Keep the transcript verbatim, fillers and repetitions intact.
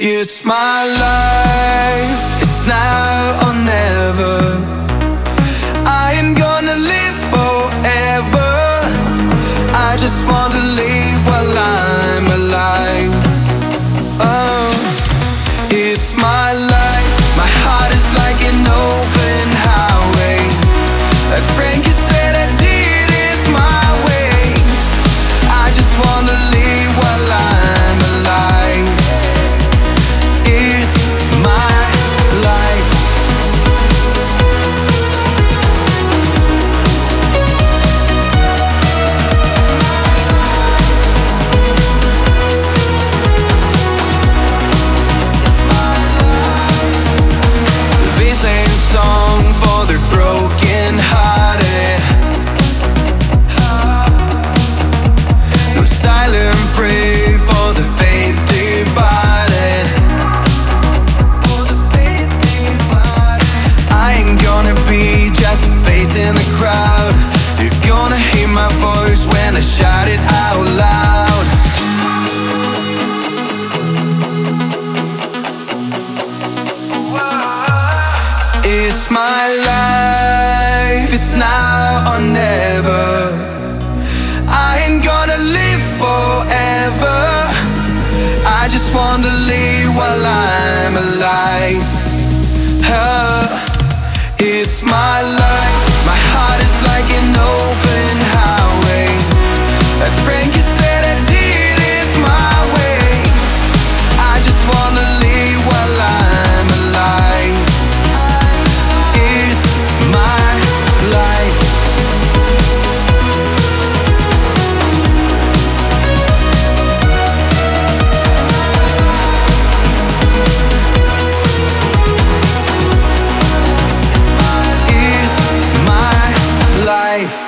It's my life, it's now or never. I ain't gonna live forever. I just want to live while I'm alive. Oh, it's my life, my heart is like an open highway. Like Frankie said, I did it my way. I just want to live while I'm alive. It's my life. This ain't a song for the broken hearted. No silent prayer for the faith divided. I ain't gonna be just a face in the crowd. You're gonna hear my voice when I shout it out loud. It's my life, it's now or never. I ain't gonna live forever. I just want to live while I'm alive. Uh, It's my life, my heart is like an open highway. Like Frankie said, I did it my way. I just wanna live while I'm alive. It's my life. It's my life.